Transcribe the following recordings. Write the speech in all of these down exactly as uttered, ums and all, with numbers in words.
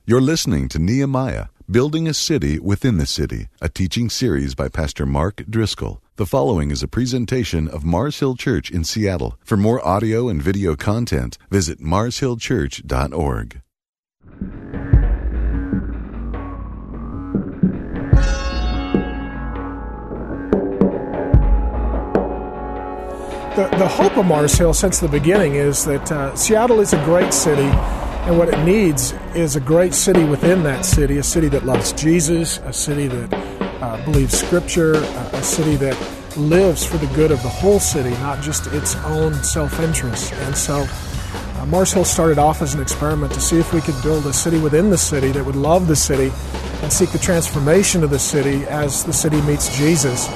You're listening to Nehemiah, Building a City Within the City, a teaching series by Pastor Mark Driscoll. The following is a presentation of Mars Hill Church in Seattle. For more audio and video content, visit mars hill church dot org. The, the hope of Mars Hill since the beginning is that uh, Seattle is a great city, and what it needs is a great city within that city, a city that loves Jesus, a city that uh, believes Scripture, uh, a city that lives for the good of the whole city, not just its own self-interest. And so uh, Mars Hill started off as an experiment to see if we could build a city within the city that would love the city and seek the transformation of the city as the city meets Jesus.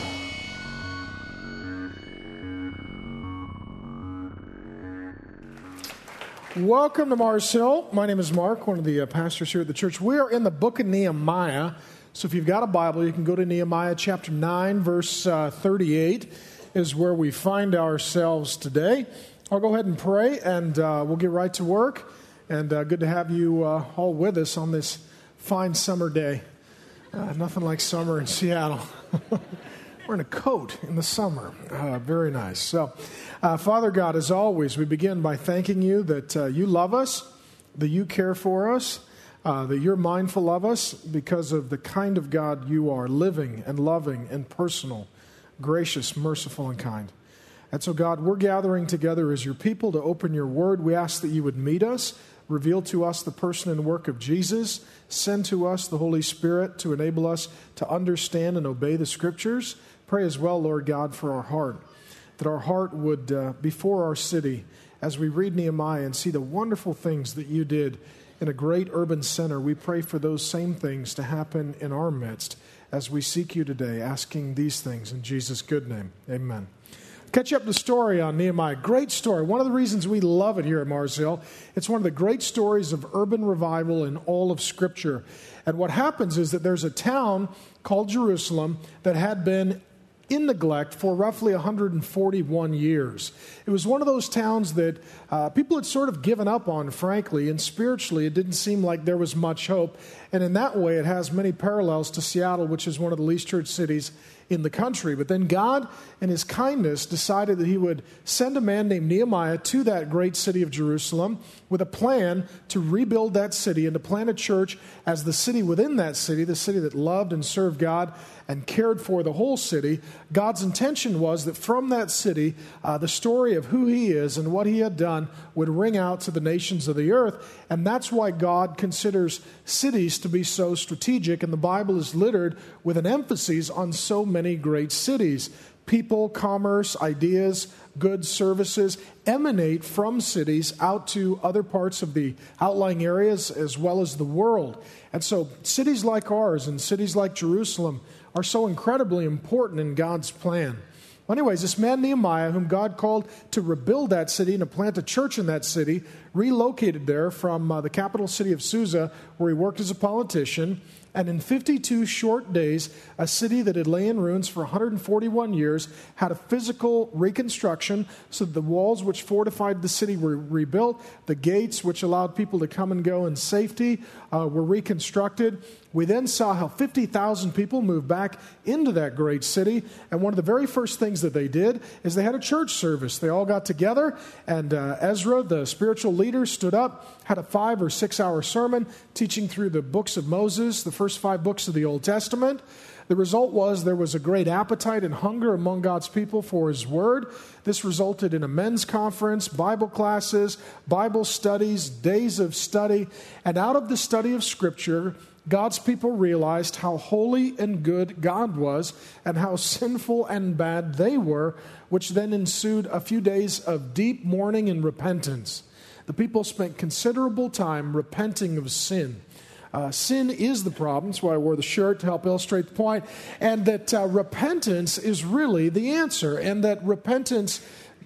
Welcome to Mars Hill. My name is Mark, one of the uh, pastors here at the church. We are in the book of Nehemiah. So if you've got a Bible, you can go to Nehemiah chapter nine, verse uh, thirty-eight is where we find ourselves today. I'll go ahead and pray, and uh, we'll get right to work. And uh, good to have you uh, all with us on this fine summer day. Uh, nothing like summer in Seattle. We're in a coat in the summer. Uh, very nice. So, uh, Father God, as always, we begin by thanking you that uh, you love us, that you care for us, uh, that you're mindful of us because of the kind of God you are, living and loving and personal, gracious, merciful, and kind. And so, God, we're gathering together as your people to open your word. We ask that you would meet us, reveal to us the person and work of Jesus, send to us the Holy Spirit to enable us to understand and obey the Scriptures. Pray as well, Lord God, for our heart, that our heart would uh, be for our city as we read Nehemiah and see the wonderful things that you did in a great urban center. We pray for those same things to happen in our midst as we seek you today, asking these things in Jesus' good name. Amen. Catch you up the story on Nehemiah. Great story. One of the reasons we love it here at Mars Hill, it's one of the great stories of urban revival in all of Scripture. And what happens is that there's a town called Jerusalem that had been in neglect for roughly one hundred forty-one years. It was one of those towns that uh, people had sort of given up on, frankly, and spiritually it didn't seem like there was much hope. And in that way, it has many parallels to Seattle, which is one of the least church cities in the country. But then God, in his kindness, decided that he would send a man named Nehemiah to that great city of Jerusalem with a plan to rebuild that city and to plant a church as the city within that city, the city that loved and served God and cared for the whole city. God's intention was that from that city, uh, the story of who he is and what he had done would ring out to the nations of the earth. And that's why God considers cities to be so strategic, and the Bible is littered with an emphasis on so many great cities. People, commerce, ideas, goods, services emanate from cities out to other parts of the outlying areas as well as the world. And so cities like ours and cities like Jerusalem are so incredibly important in God's plan. Well, anyways, this man Nehemiah, whom God called to rebuild that city and to plant a church in that city, relocated there from uh, the capital city of Susa, where he worked as a politician. And in fifty-two short days, a city that had lay in ruins for one hundred forty-one years had a physical reconstruction, so that the walls which fortified the city were rebuilt, the gates which allowed people to come and go in safety uh, were reconstructed. We then saw how fifty thousand people moved back into that great city, and one of the very first things that they did is they had a church service. They all got together, and uh, Ezra, the spiritual leader, stood up, had a five or six hour sermon teaching through the books of Moses, the first five books of the Old Testament. The result was there was a great appetite and hunger among God's people for his word. This resulted in a men's conference, Bible classes, Bible studies, days of study. And out of the study of Scripture, God's people realized how holy and good God was and how sinful and bad they were, which then ensued a few days of deep mourning and repentance. The people spent considerable time repenting of sin. Uh, sin is the problem. That's why I wore the shirt, to help illustrate the point. And that uh, repentance is really the answer. And that repentance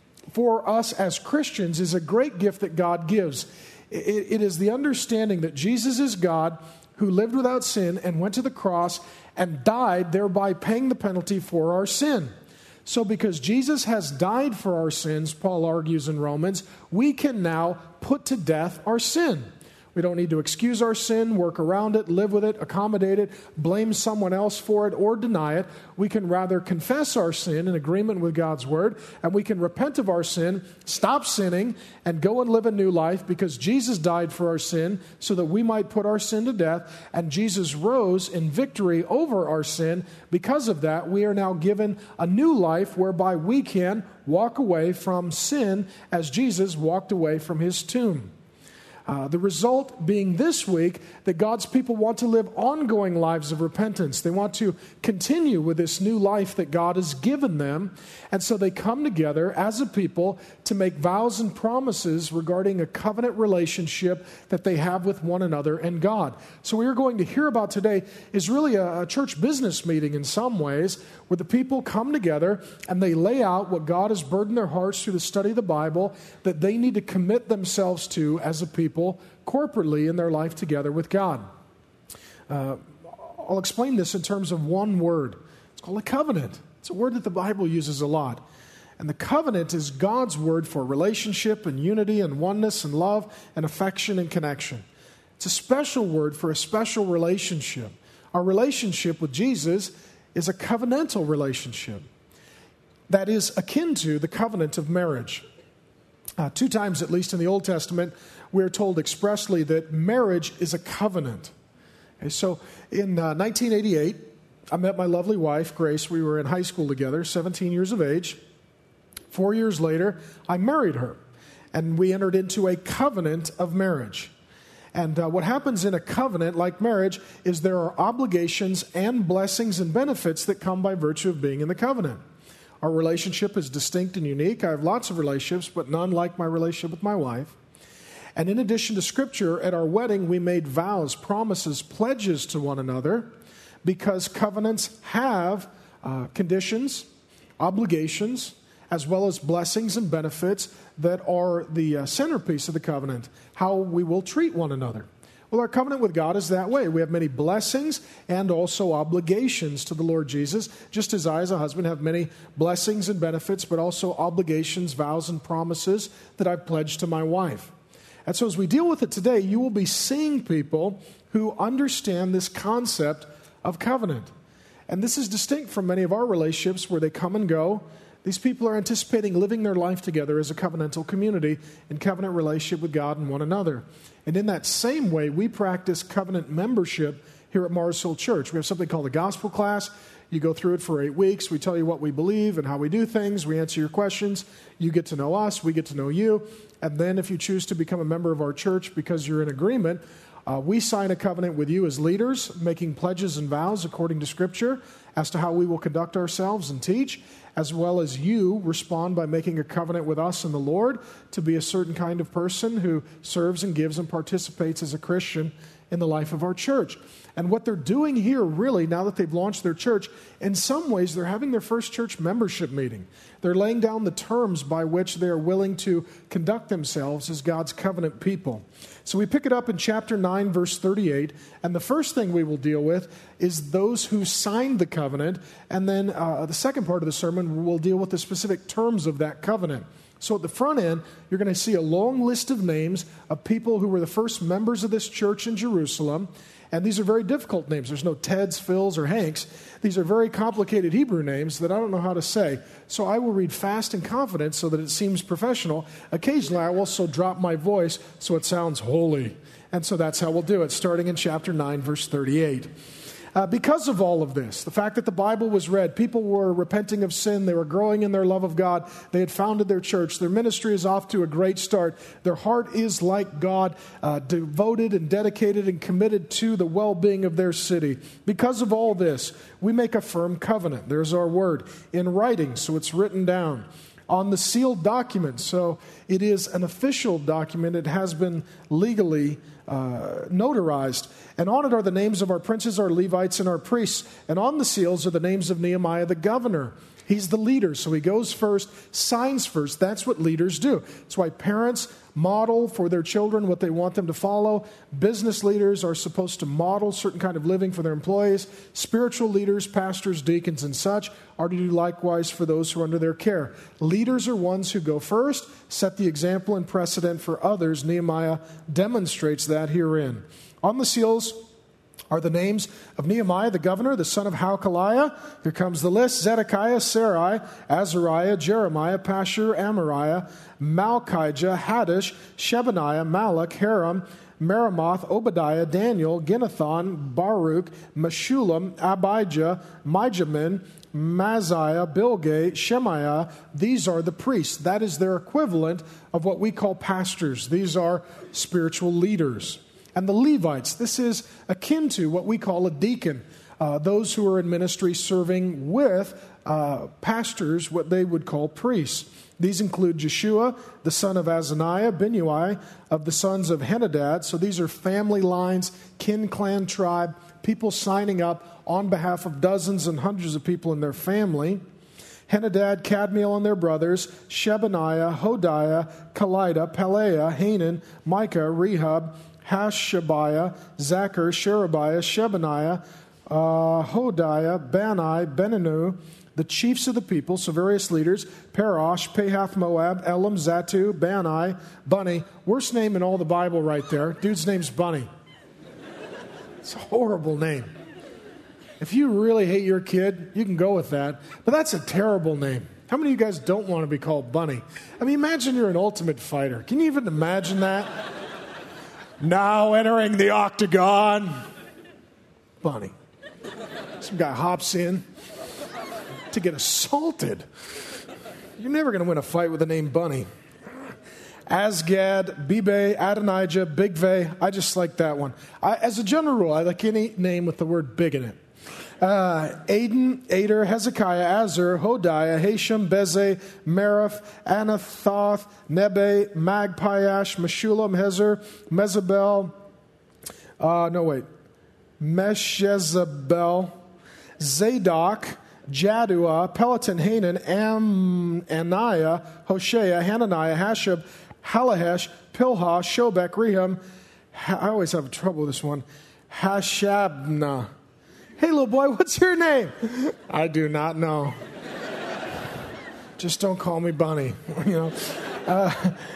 for us as Christians is a great gift that God gives. It, it is the understanding that Jesus is God who lived without sin and went to the cross and died, thereby paying the penalty for our sin. So because Jesus has died for our sins, Paul argues in Romans, we can now put to death our sin. We don't need to excuse our sin, work around it, live with it, accommodate it, blame someone else for it, or deny it. We can rather confess our sin in agreement with God's word, and we can repent of our sin, stop sinning, and go and live a new life because Jesus died for our sin so that we might put our sin to death, and Jesus rose in victory over our sin. Because of that, we are now given a new life whereby we can walk away from sin as Jesus walked away from his tomb. Uh, the result being this week that God's people want to live ongoing lives of repentance. They want to continue with this new life that God has given them. And so they come together as a people to make vows and promises regarding a covenant relationship that they have with one another and God. So what we're going to hear about today is really a, a church business meeting in some ways, where the people come together and they lay out what God has burdened their hearts through the study of the Bible that they need to commit themselves to as a people corporately in their life together with God. Uh, I'll explain this in terms of one word. It's called a covenant. It's a word that the Bible uses a lot. And the covenant is God's word for relationship and unity and oneness and love and affection and connection. It's a special word for a special relationship. Our relationship with Jesus is a covenantal relationship that is akin to the covenant of marriage. Uh, two times, at least in the Old Testament, we're told expressly that marriage is a covenant. Okay, so in uh, nineteen eighty-eight, I met my lovely wife, Grace. We were in high school together, seventeen years of age. Four years later, I married her, and we entered into a covenant of marriage. And uh, what happens in a covenant, like marriage, is there are obligations and blessings and benefits that come by virtue of being in the covenant. Our relationship is distinct and unique. I have lots of relationships, but none like my relationship with my wife. And in addition to Scripture, at our wedding, we made vows, promises, pledges to one another, because covenants have uh, conditions, obligations, as well as blessings and benefits that are the uh, centerpiece of the covenant, how we will treat one another. Well, our covenant with God is that way. We have many blessings and also obligations to the Lord Jesus, just as I, as a husband, have many blessings and benefits, but also obligations, vows, and promises that I've pledged to my wife. And so as we deal with it today, you will be seeing people who understand this concept of covenant. And this is distinct from many of our relationships where they come and go. These people are anticipating living their life together as a covenantal community in covenant relationship with God and one another. And in that same way, we practice covenant membership here at Mars Hill Church. We have something called the gospel class. You go through it for eight weeks. We tell you what we believe and how we do things. We answer your questions. You get to know us. We get to know you. And then if you choose to become a member of our church because you're in agreement, uh, we sign a covenant with you as leaders, making pledges and vows according to Scripture as to how we will conduct ourselves and teach, as well as you respond by making a covenant with us and the Lord to be a certain kind of person who serves and gives and participates as a Christian in the life of our church. And what they're doing here, really, now that they've launched their church, in some ways they're having their first church membership meeting. They're laying down the terms by which they are willing to conduct themselves as God's covenant people. So we pick it up in chapter nine, verse thirty-eight, and the first thing we will deal with is those who signed the covenant, and then uh, the second part of the sermon will deal with the specific terms of that covenant. So at the front end, you're going to see a long list of names of people who were the first members of this church in Jerusalem. And these are very difficult names. There's no Teds, Phils, or Hanks. These are very complicated Hebrew names that I don't know how to say. So I will read fast and confident so that it seems professional. Occasionally, I will also drop my voice so it sounds holy. And so that's how we'll do it, starting in chapter nine, verse thirty-eight. Uh, because of all of this, the fact that the Bible was read, people were repenting of sin, they were growing in their love of God, they had founded their church, their ministry is off to a great start, their heart is like God, uh, devoted and dedicated and committed to the well-being of their city. Because of all this, we make a firm covenant. There's our word. In writing, so it's written down. On the sealed document, so it is an official document. It has been legally uh, notarized. And on it are the names of our princes, our Levites, and our priests. And on the seals are the names of Nehemiah the governor. He's the leader, so he goes first, signs first. That's what leaders do. That's why parents model for their children what they want them to follow. Business leaders are supposed to model certain kind of living for their employees. Spiritual leaders, pastors, deacons, and such are to do likewise for those who are under their care. Leaders are ones who go first, set the example and precedent for others. Nehemiah demonstrates that herein. On the seals are the names of Nehemiah, the governor, the son of Halkaliah. Here comes the list. Zedekiah, Sarai, Azariah, Jeremiah, Pashur, Amariah, Malchijah, Haddish, Shebaniah, Malach, Haram, Meremoth, Obadiah, Daniel, Ginnethon, Baruch, Meshullam, Abijah, Mijamin, Maziah, Bilgah, Shemaiah. These are the priests. That is their equivalent of what we call pastors. These are spiritual leaders. And the Levites, this is akin to what we call a deacon, uh, those who are in ministry serving with uh, pastors, what they would call priests. These include Jeshua, the son of Azaniah, Binnui, of the sons of Henadad. So these are family lines, kin, clan, tribe, people signing up on behalf of dozens and hundreds of people in their family. Henadad, Kadmiel and their brothers, Shebaniah, Hodiah, Kalida, Pelaiah, Hanan, Micah, Rehab, Hashabiah, Zachar, Sherebiah, Shebaniah, uh, Hodiah, Bani, Beninu, the chiefs of the people, so various leaders, Parosh, Pahath Moab, Elam, Zatu, Bani, Bunny. Worst name in all the Bible right there. Dude's name's Bunny. It's a horrible name. If you really hate your kid, you can go with that. But that's a terrible name. How many of you guys don't want to be called Bunny? I mean, imagine you're an ultimate fighter. Can you even imagine that? Now entering the octagon, Bunny. Some guy hops in to get assaulted. You're never going to win a fight with the name Bunny. Asgad, Bibe, Adonijah, Bigveh. I just like that one. I, as a general rule, I like any name with the word big in it. Uh, Aden, Ader, Hezekiah, Azur, Hodiah, Hashem, Bezeh, Meriph, Anathoth, Nebe, Magpiash, Meshullam, Hezer, Mezabel, uh, no wait, Meshezabel, Zadok, Jaddua, Peloton, Hanan, Am, Aniah, Hoshea, Hananiah, Hashab, Halahesh, Pilha, Shobek, Rehum. I always have trouble with this one. Hashabna. Hey, little boy, what's your name? I do not know. Just don't call me Bunny. You know, uh,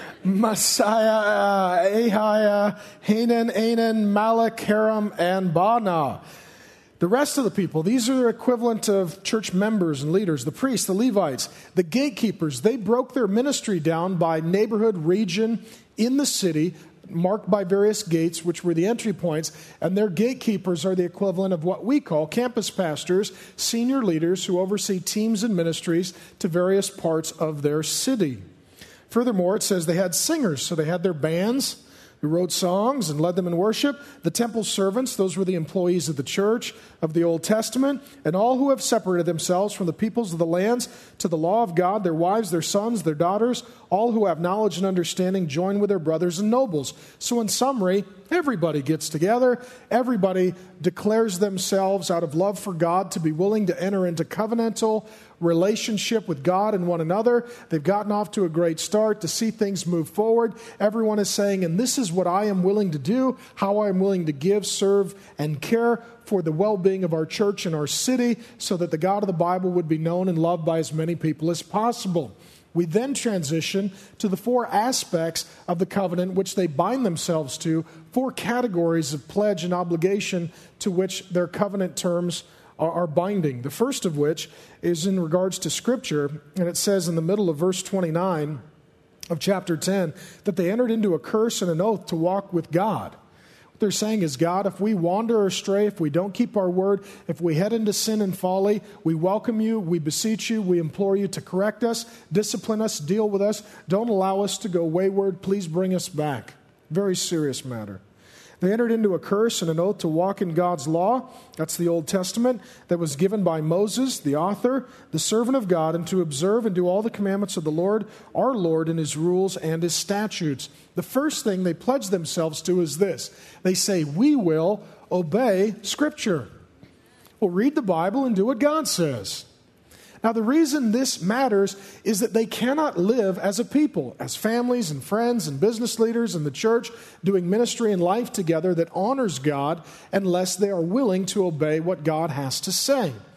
Messiah, uh, Ahiah, Hanan, Anan, Malach, Haram, and Baanah. The rest of the people, these are their equivalent of church members and leaders, the priests, the Levites, the gatekeepers. They broke their ministry down by neighborhood, region, in the city, marked by various gates, which were the entry points, and their gatekeepers are the equivalent of what we call campus pastors, senior leaders who oversee teams and ministries to various parts of their city. Furthermore, it says they had singers, so they had their bands who wrote songs and led them in worship. The temple servants, those were the employees of the church of the Old Testament, and all who have separated themselves from the peoples of the lands to the law of God, their wives, their sons, their daughters, all who have knowledge and understanding join with their brothers and nobles. So in summary, everybody gets together. Everybody declares themselves out of love for God to be willing to enter into covenantal relationship with God and one another. They've gotten off to a great start to see things move forward. Everyone is saying, and this is what I am willing to do, how I am willing to give, serve, and care for the well-being of our church and our city so that the God of the Bible would be known and loved by as many people as possible. We then transition to the four aspects of the covenant which they bind themselves to, four categories of pledge and obligation to which their covenant terms are, are binding. The first of which is in regards to Scripture, and it says in the middle of verse twenty-nine of chapter ten that they entered into a curse and an oath to walk with God. What they're saying is, God, if we wander astray, if we don't keep our word, if we head into sin and folly, we welcome you, we beseech you, we implore you to correct us, discipline us, deal with us. Don't allow us to go wayward. Please bring us back. Very serious matter. They entered into a curse and an oath to walk in God's law. That's the Old Testament that was given by Moses, the author, the servant of God, and to observe and do all the commandments of the Lord, our Lord, and his rules and his statutes. The first thing they pledge themselves to is this. They say, we will obey Scripture. We'll read the Bible and do what God says. Now, the reason this matters is that they cannot live as a people, as families and friends and business leaders in the church, doing ministry and life together that honors God unless they are willing to obey what God has to say.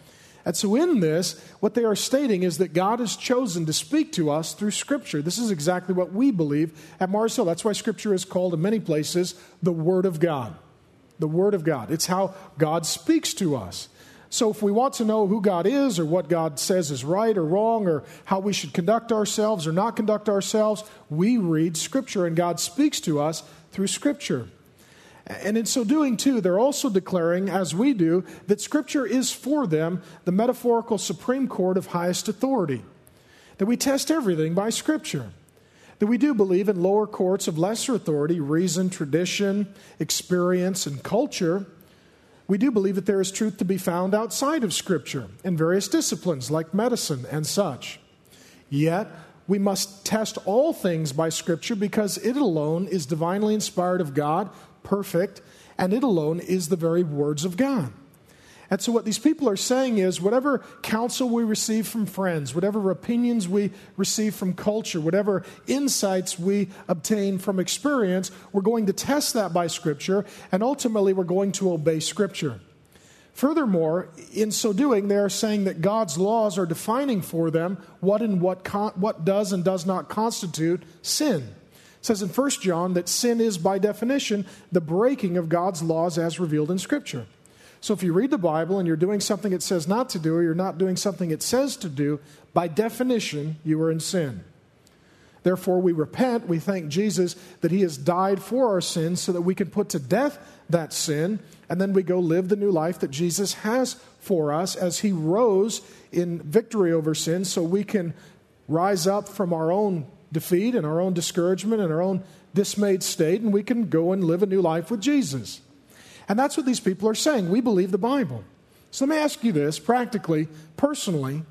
And so in this, what they are stating is that God has chosen to speak to us through Scripture. This is exactly what we believe at Mars Hill. That's why Scripture is called in many places the Word of God. The Word of God. It's how God speaks to us. So if we want to know who God is or what God says is right or wrong or how we should conduct ourselves or not conduct ourselves, we read Scripture, and God speaks to us through Scripture. And in so doing, too, they're also declaring, as we do, that Scripture is for them the metaphorical Supreme Court of highest authority. That we test everything by Scripture. That we do believe in lower courts of lesser authority, reason, tradition, experience, and culture. We do believe that there is truth to be found outside of Scripture in various disciplines like medicine and such. Yet, we must test all things by Scripture because it alone is divinely inspired of God, perfect, and it alone is the very words of God. And so what these people are saying is whatever counsel we receive from friends, whatever opinions we receive from culture, whatever insights we obtain from experience, we're going to test that by Scripture, and ultimately we're going to obey Scripture. Furthermore, in so doing, they are saying that God's laws are defining for them what and what con- what does and does not constitute sin. It says in First John that sin is, by definition, the breaking of God's laws as revealed in Scripture. So if you read the Bible and you're doing something it says not to do, or you're not doing something it says to do, by definition, you are in sin. Therefore, we repent, we thank Jesus that He has died for our sins so that we can put to death that sin, and then we go live the new life that Jesus has for us as He rose in victory over sin, so we can rise up from our own defeat and our own discouragement and our own dismayed state, and we can go and live a new life with Jesus. And that's what these people are saying. We believe the Bible. So let me ask you this, practically, personally,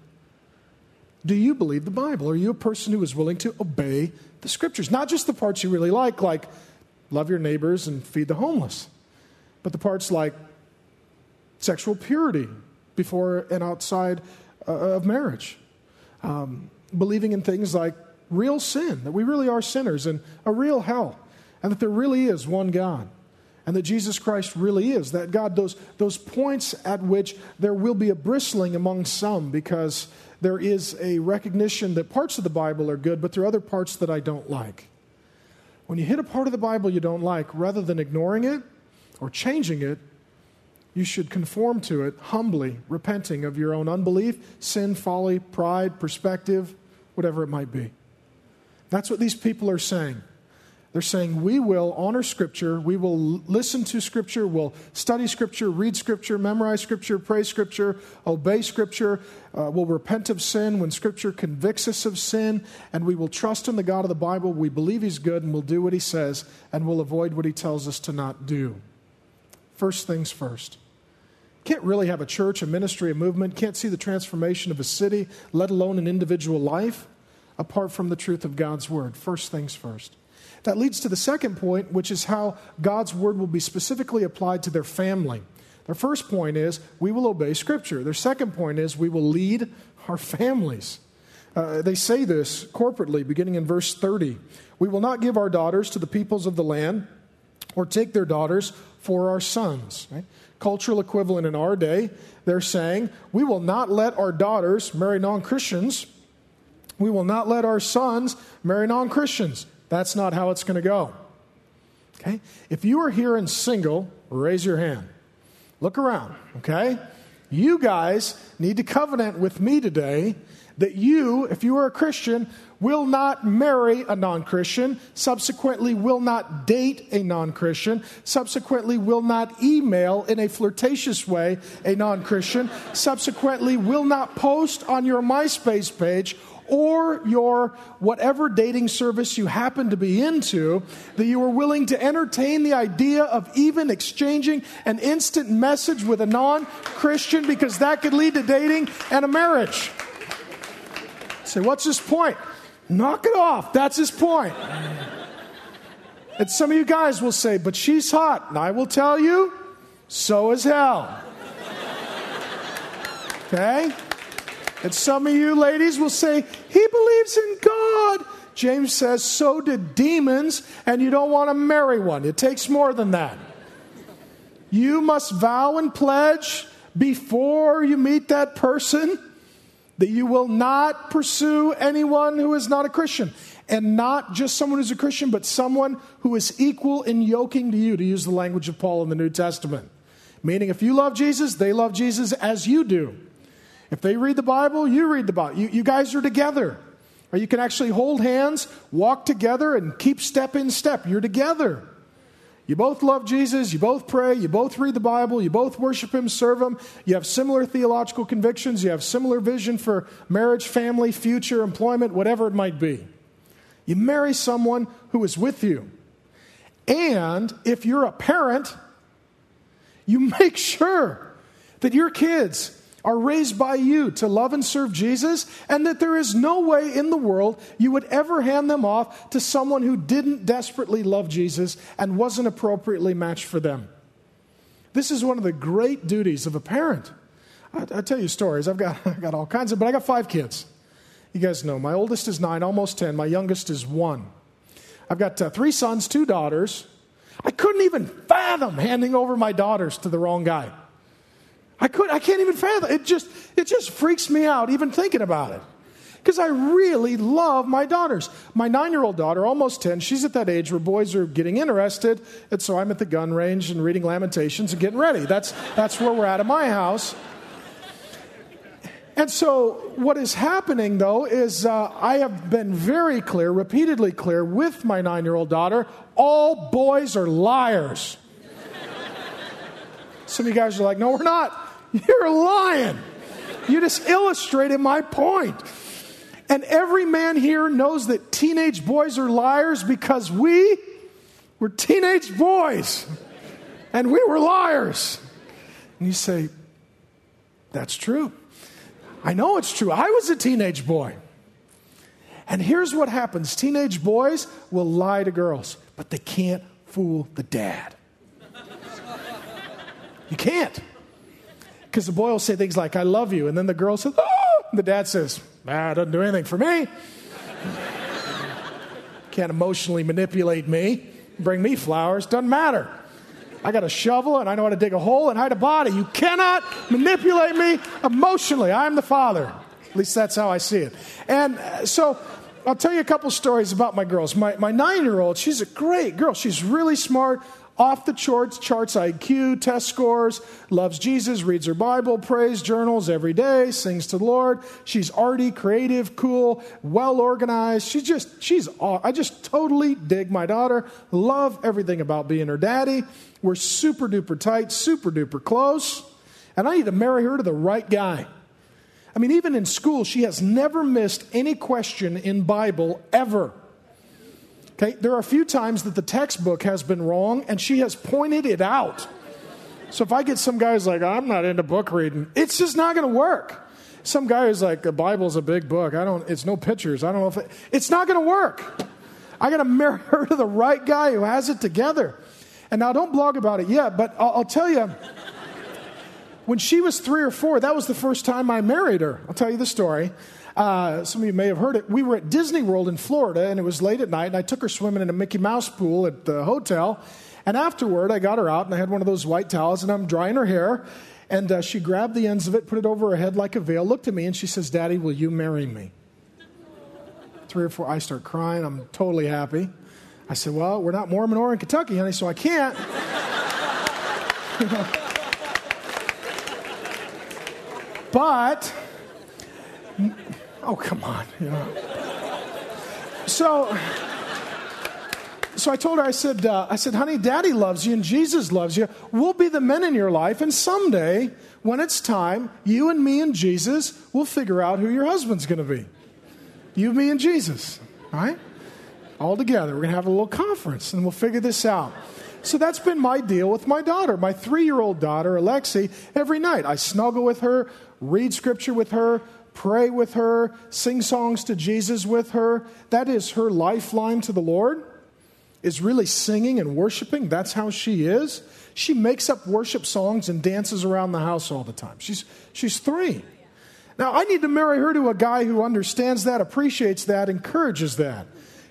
do you believe the Bible? Are you a person who is willing to obey the Scriptures? Not just the parts you really like, like love your neighbors and feed the homeless, but the parts like sexual purity before and outside uh, of marriage. Um, believing in things like real sin, that we really are sinners, and a real hell, and that there really is one God, and that Jesus Christ really is that God. Those, those points at which there will be a bristling among some because there is a recognition that parts of the Bible are good, but there are other parts that I don't like. When you hit a part of the Bible you don't like, rather than ignoring it or changing it, you should conform to it humbly, repenting of your own unbelief, sin, folly, pride, perspective, whatever it might be. That's what these people are saying. They're saying we will honor Scripture, we will listen to Scripture, we'll study Scripture, read Scripture, memorize Scripture, pray Scripture, obey Scripture, uh, we'll repent of sin when Scripture convicts us of sin, and we will trust in the God of the Bible. We believe He's good, and we'll do what He says, and we'll avoid what He tells us to not do. First things first. Can't really have a church, a ministry, a movement, can't see the transformation of a city, let alone an individual life, apart from the truth of God's Word. First things first. That leads to the second point, which is how God's Word will be specifically applied to their family. Their first point is, we will obey Scripture. Their second point is, we will lead our families. Uh, they say this corporately, beginning in verse thirty. We will not give our daughters to the peoples of the land, or take their daughters for our sons. Right? Cultural equivalent in our day, they're saying, we will not let our daughters marry non-Christians. We will not let our sons marry non-Christians. That's not how it's going to go. Okay? If you are here and single, raise your hand. Look around, okay? You guys need to covenant with me today that you, if you are a Christian, will not marry a non-Christian, subsequently will not date a non-Christian, subsequently will not email in a flirtatious way a non-Christian, subsequently will not post on your MySpace page or your whatever dating service you happen to be into, that you are willing to entertain the idea of even exchanging an instant message with a non-Christian, because that could lead to dating and a marriage. Say, what's his point? Knock it off. That's his point. And some of you guys will say, but she's hot. And I will tell you, so is hell. Okay? And some of you ladies will say, he believes in God. James says, so did demons, and you don't want to marry one. It takes more than that. You must vow and pledge before you meet that person that you will not pursue anyone who is not a Christian. And not just someone who's a Christian, but someone who is equal in yoking to you, to use the language of Paul in the New Testament. Meaning if you love Jesus, they love Jesus as you do. If they read the Bible, you read the Bible. You, you guys are together. Or you can actually hold hands, walk together, and keep step in step. You're together. You both love Jesus, you both pray, you both read the Bible, you both worship Him, serve Him. You have similar theological convictions, you have similar vision for marriage, family, future, employment, whatever it might be. You marry someone who is with you. And if you're a parent, you make sure that your kids are raised by you to love and serve Jesus, and that there is no way in the world you would ever hand them off to someone who didn't desperately love Jesus and wasn't appropriately matched for them. This is one of the great duties of a parent. I, I tell you stories. I've got, I've got all kinds of, but I got five kids. You guys know, my oldest is nine, almost ten. My youngest is one. I've got uh, three sons, two daughters. I couldn't even fathom handing over my daughters to the wrong guy. I could I can't even fathom. It just it just freaks me out even thinking about it. Because I really love my daughters. My nine-year-old daughter, almost ten, she's at that age where boys are getting interested, and so I'm at the gun range and reading Lamentations and getting ready. That's that's where we're at at my house. And so what is happening, though, is uh, I have been very clear, repeatedly clear with my nine-year-old daughter, all boys are liars. Some of you guys are like, no, we're not. You're lying. You just illustrated my point. And every man here knows that teenage boys are liars because we were teenage boys. And we were liars. And you say, that's true. I know it's true. I was a teenage boy. And here's what happens. Teenage boys will lie to girls, but they can't fool the dad. You can't. Because the boy will say things like, I love you. And then the girl says, oh! And the dad says, ah, it doesn't do anything for me. Can't emotionally manipulate me. Bring me flowers. Doesn't matter. I got a shovel and I know how to dig a hole and hide a body. You cannot manipulate me emotionally. I'm the father. At least that's how I see it. And so I'll tell you a couple stories about my girls. My, my nine-year-old, she's a great girl. She's really smart. Off the charts, charts I Q, test scores, loves Jesus, reads her Bible, prays, journals every day, sings to the Lord. She's arty, creative, cool, well organized. She's just, she's, I just totally dig my daughter. Love everything about being her daddy. We're super duper tight, super duper close. And I need to marry her to the right guy. I mean, even in school, she has never missed any question in Bible ever. Okay, there are a few times that the textbook has been wrong, and she has pointed it out. So if I get some guy who's like, I'm not into book reading, it's just not going to work. Some guy who's like, the Bible's a big book. I don't. It's no pictures. I don't know if it, it's not going to work. I got to marry her to the right guy who has it together. And now, don't blog about it yet, but I'll, I'll tell you, when she was three or four, that was the first time I married her. I'll tell you the story. Uh, some of you may have heard it. We were at Disney World in Florida, and it was late at night, and I took her swimming in a Mickey Mouse pool at the hotel. And afterward, I got her out, and I had one of those white towels, and I'm drying her hair. And uh, she grabbed the ends of it, put it over her head like a veil, looked at me, and she says, Daddy, will you marry me? Three or four, I start crying. I'm totally happy. I said, well, we're not Mormon or in Kentucky, honey, so I can't. But... Oh, come on. You know. So, so I told her, I said, uh, I said, honey, Daddy loves you and Jesus loves you. We'll be the men in your life. And someday, when it's time, you and me and Jesus will figure out who your husband's going to be. You, me, and Jesus. All right? All together. We're going to have a little conference and we'll figure this out. So that's been my deal with my daughter, my three-year-old daughter, Alexi. Every night I snuggle with her, read scripture with her, pray with her, sing songs to Jesus with her. That is her lifeline to the Lord, is really singing and worshiping. That's how she is. She makes up worship songs and dances around the house all the time. She's she's three. Now, I need to marry her to a guy who understands that, appreciates that, encourages that.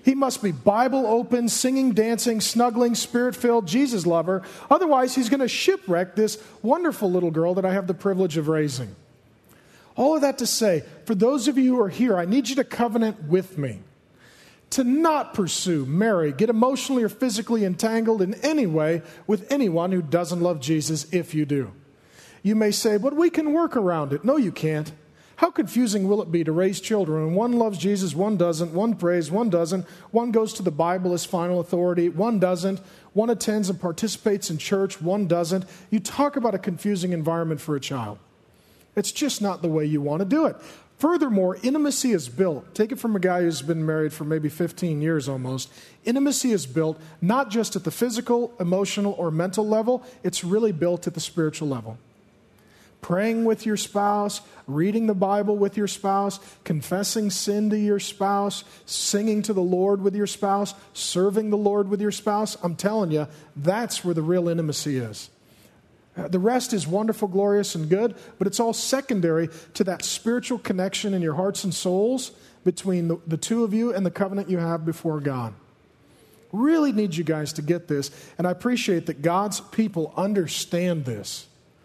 He must be Bible open, singing, dancing, snuggling, spirit-filled, Jesus lover. Otherwise, he's going to shipwreck this wonderful little girl that I have the privilege of raising. All of that to say, for those of you who are here, I need you to covenant with me to not pursue, marry, get emotionally or physically entangled in any way with anyone who doesn't love Jesus if you do. You may say, but we can work around it. No, you can't. How confusing will it be to raise children when one loves Jesus, one doesn't, one prays, one doesn't, one goes to the Bible as final authority, one doesn't, one attends and participates in church, one doesn't. You talk about a confusing environment for a child. It's just not the way you want to do it. Furthermore, intimacy is built. Take it from a guy who's been married for maybe fifteen years almost. Intimacy is built not just at the physical, emotional, or mental level. It's really built at the spiritual level. Praying with your spouse, reading the Bible with your spouse, confessing sin to your spouse, singing to the Lord with your spouse, serving the Lord with your spouse. I'm telling you, that's where the real intimacy is. The rest is wonderful, glorious, and good, but it's all secondary to that spiritual connection in your hearts and souls between the, the two of you and the covenant you have before God. Really need you guys to get this, and I appreciate that God's people understand this.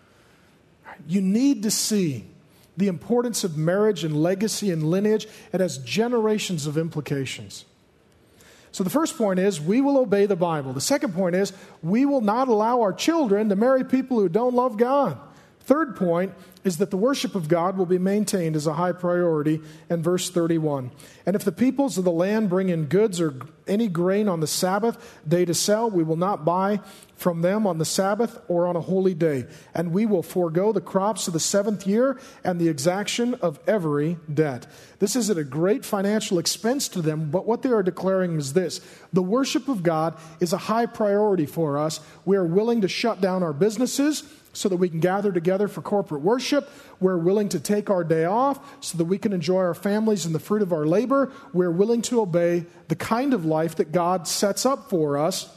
You need to see the importance of marriage and legacy and lineage. It has generations of implications. So the first point is, we will obey the Bible. The second point is, we will not allow our children to marry people who don't love God. Third point is that the worship of God will be maintained as a high priority in verse thirty-one. And if the peoples of the land bring in goods or any grain on the Sabbath day to sell, we will not buy from them on the Sabbath or on a holy day. And we will forego the crops of the seventh year and the exaction of every debt. This is at a great financial expense to them, but what they are declaring is this: the worship of God is a high priority for us. We are willing to shut down our businesses so that we can gather together for corporate worship. We're willing to take our day off so that we can enjoy our families and the fruit of our labor. We're willing to obey the kind of life that God sets up for us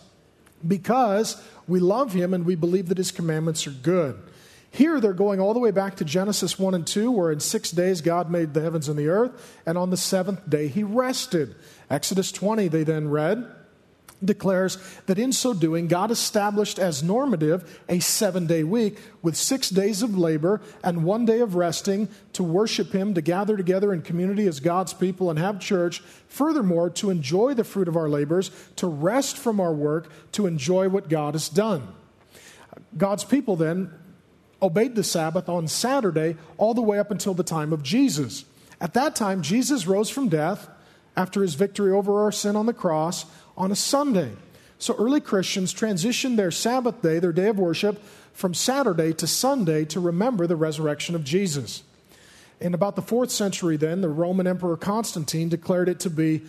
because we love Him and we believe that His commandments are good. Here they're going all the way back to Genesis one and two, where in six days God made the heavens and the earth, and on the seventh day He rested. Exodus twenty, they then read, declares that in so doing, God established as normative a seven-day week with six days of labor and one day of resting to worship Him, to gather together in community as God's people and have church. Furthermore, to enjoy the fruit of our labors, to rest from our work, to enjoy what God has done. God's people then obeyed the Sabbath on Saturday all the way up until the time of Jesus. At that time, Jesus rose from death after His victory over our sin on the cross on a Sunday. So early Christians transitioned their Sabbath day, their day of worship, from Saturday to Sunday to remember the resurrection of Jesus. In about the fourth century then, the Roman Emperor Constantine declared it to be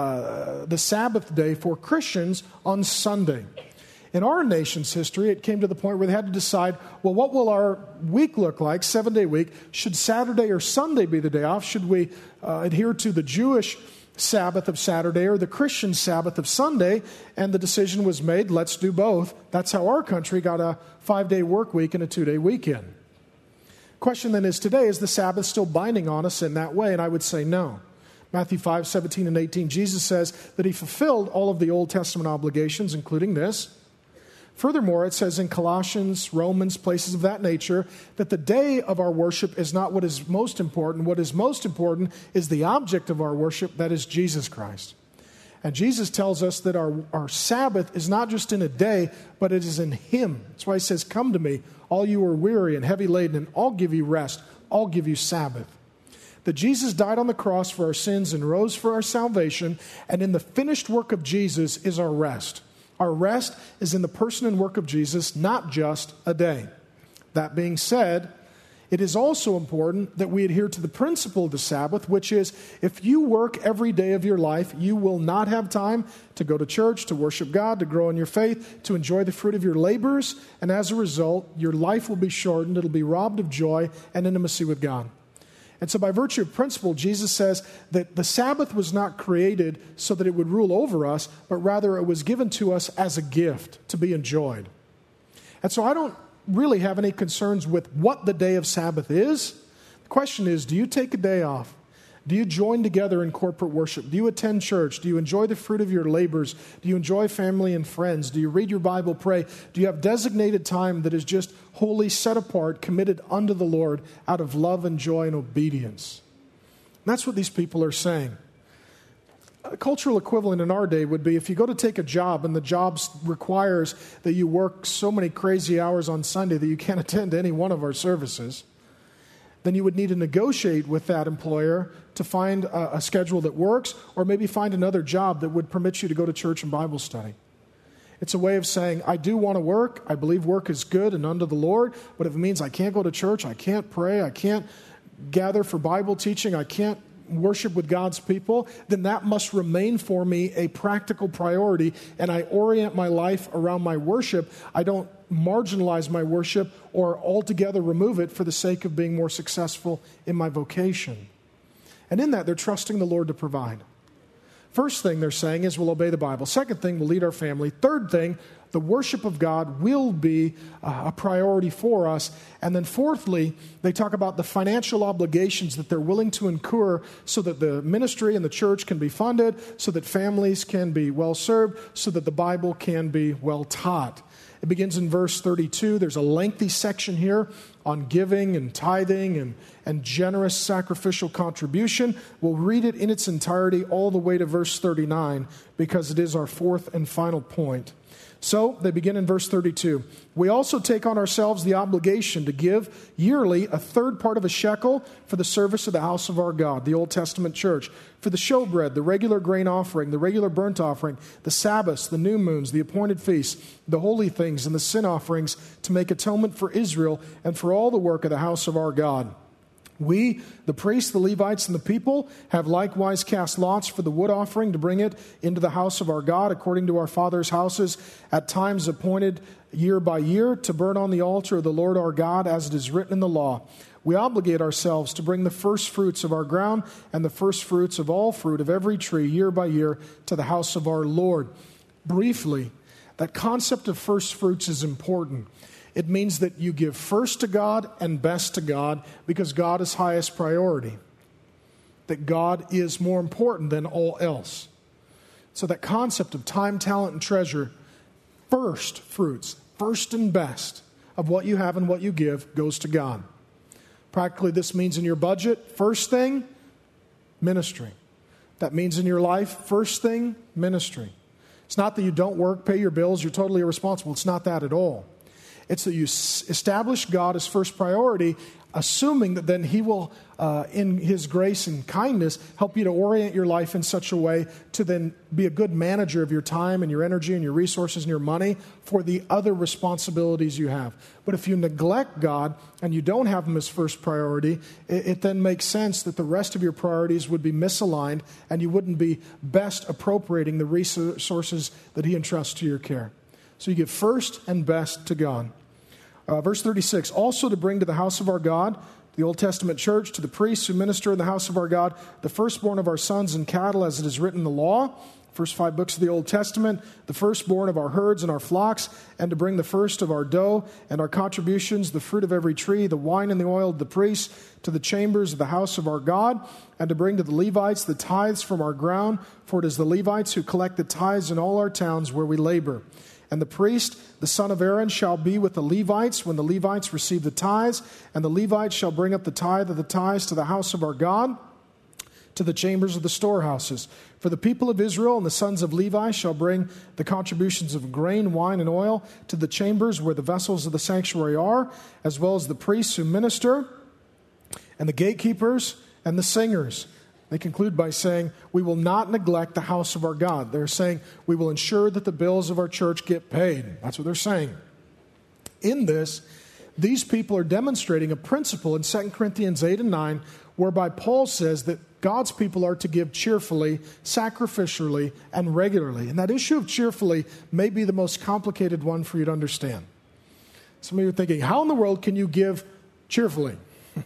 uh, the Sabbath day for Christians on Sunday. In our nation's history, it came to the point where they had to decide, well, what will our week look like, seven-day week? Should Saturday or Sunday be the day off? Should we uh, adhere to the Jewish Sabbath of Saturday or the Christian Sabbath of Sunday? And the decision was made, let's do both. That's how our country got a five-day work week and a two-day weekend. Question then is, today, is the Sabbath still binding on us in that way? And I would say no. Matthew five, seventeen and eighteen, Jesus says that He fulfilled all of the Old Testament obligations, including this. Furthermore, it says in Colossians, Romans, places of that nature, that the day of our worship is not what is most important. What is most important is the object of our worship, that is Jesus Christ. And Jesus tells us that our, our Sabbath is not just in a day, but it is in Him. That's why He says, come to me, all you are weary and heavy laden, and I'll give you rest. I'll give you Sabbath. That Jesus died on the cross for our sins and rose for our salvation, and in the finished work of Jesus is our rest. Our rest is in the person and work of Jesus, not just a day. That being said, it is also important that we adhere to the principle of the Sabbath, which is if you work every day of your life, you will not have time to go to church, to worship God, to grow in your faith, to enjoy the fruit of your labors, and as a result, your life will be shortened. It'll be robbed of joy and intimacy with God. And so by virtue of principle, Jesus says that the Sabbath was not created so that it would rule over us, but rather it was given to us as a gift to be enjoyed. And so I don't really have any concerns with what the day of Sabbath is. The question is, do you take a day off? Do you join together in corporate worship? Do you attend church? Do you enjoy the fruit of your labors? Do you enjoy family and friends? Do you read your Bible, pray? Do you have designated time that is just wholly set apart, committed unto the Lord out of love and joy and obedience? And that's what these people are saying. A cultural equivalent in our day would be if you go to take a job and the job requires that you work so many crazy hours on Sunday that you can't attend any one of our services, then you would need to negotiate with that employer to find a, a schedule that works, or maybe find another job that would permit you to go to church and Bible study. It's a way of saying, I do want to work, I believe work is good and unto the Lord, but if it means I can't go to church, I can't pray, I can't gather for Bible teaching, I can't worship with God's people, then that must remain for me a practical priority, and I orient my life around my worship. I don't marginalize my worship or altogether remove it for the sake of being more successful in my vocation. And in that, they're trusting the Lord to provide. First thing they're saying is we'll obey the Bible. Second thing, we'll lead our family. Third thing, the worship of God will be uh, a priority for us. And then fourthly, they talk about the financial obligations that they're willing to incur so that the ministry and the church can be funded, so that families can be well served, so that the Bible can be well taught. It begins in verse thirty-two. There's a lengthy section here on giving and tithing and, and generous sacrificial contribution. We'll read it in its entirety all the way to verse thirty-nine because it is our fourth and final point. So they begin in verse thirty-two. We also take on ourselves the obligation to give yearly a third part of a shekel for the service of the house of our God, the Old Testament church, for the showbread, the regular grain offering, the regular burnt offering, the Sabbaths, the new moons, the appointed feasts, the holy things, and the sin offerings to make atonement for Israel and for all the work of the house of our God. We, the priests, the Levites, and the people, have likewise cast lots for the wood offering to bring it into the house of our God according to our fathers' houses, at times appointed year by year, to burn on the altar of the Lord our God, as it is written in the law. We obligate ourselves to bring the first fruits of our ground and the first fruits of all fruit of every tree year by year to the house of our Lord. Briefly, that concept of first fruits is important. It means that you give first to God and best to God because God is highest priority. That God is more important than all else. So that concept of time, talent, and treasure, first fruits, first and best of what you have and what you give goes to God. Practically, this means in your budget, first thing, ministry. That means in your life, first thing, ministry. It's not that you don't work, pay your bills, you're totally irresponsible. It's not that at all. It's that you establish God as first priority, assuming that then He will, uh, in His grace and kindness, help you to orient your life in such a way to then be a good manager of your time and your energy and your resources and your money for the other responsibilities you have. But if you neglect God and you don't have Him as first priority, it, it then makes sense that the rest of your priorities would be misaligned and you wouldn't be best appropriating the resources that He entrusts to your care. So you give first and best to God. Uh, verse thirty-six, also to bring to the house of our God, the Old Testament church, to the priests who minister in the house of our God, the firstborn of our sons and cattle, as it is written in the law, first five books of the Old Testament, the firstborn of our herds and our flocks, and to bring the first of our dough and our contributions, the fruit of every tree, the wine and the oil of the priests, to the chambers of the house of our God, and to bring to the Levites the tithes from our ground, for it is the Levites who collect the tithes in all our towns where we labor. And the priest, the son of Aaron, shall be with the Levites when the Levites receive the tithes, and the Levites shall bring up the tithe of the tithes to the house of our God, to the chambers of the storehouses. For the people of Israel and the sons of Levi shall bring the contributions of grain, wine, and oil to the chambers where the vessels of the sanctuary are, as well as the priests who minister, and the gatekeepers, and the singers. They conclude by saying, we will not neglect the house of our God. They're saying, we will ensure that the bills of our church get paid. That's what they're saying. In this, these people are demonstrating a principle in Second Corinthians eight and nine, whereby Paul says that God's people are to give cheerfully, sacrificially, and regularly. And that issue of cheerfully may be the most complicated one for you to understand. Some of you are thinking, how in the world can you give cheerfully?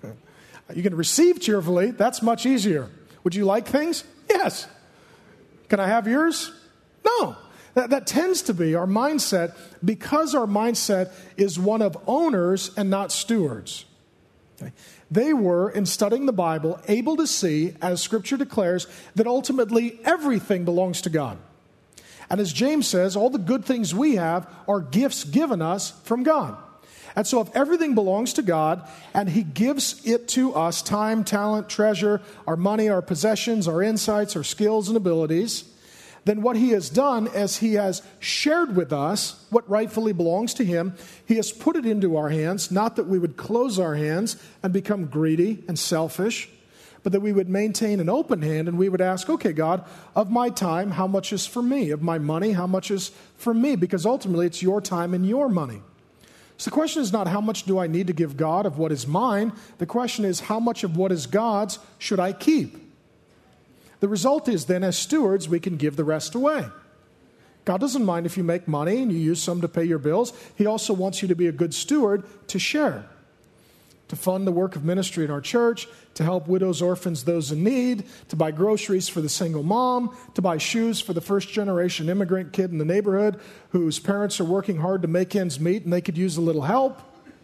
You can receive cheerfully. That's much easier. Would you like things? Yes. Can I have yours? No. That, that tends to be our mindset because our mindset is one of owners and not stewards. Okay. They were, in studying the Bible, able to see, as Scripture declares, that ultimately everything belongs to God. And as James says, all the good things we have are gifts given us from God. And so if everything belongs to God and He gives it to us, time, talent, treasure, our money, our possessions, our insights, our skills and abilities, then what He has done is He has shared with us what rightfully belongs to Him. He has put it into our hands, not that we would close our hands and become greedy and selfish, but that we would maintain an open hand and we would ask, okay, God, of my time, how much is for me? Of my money, how much is for me? Because ultimately it's your time and your money. So the question is not how much do I need to give God of what is mine. The question is how much of what is God's should I keep? The result is then as stewards we can give the rest away. God doesn't mind if you make money and you use some to pay your bills. He also wants you to be a good steward to share, to fund the work of ministry in our church, to help widows, orphans, those in need, to buy groceries for the single mom, to buy shoes for the first-generation immigrant kid in the neighborhood whose parents are working hard to make ends meet and they could use a little help.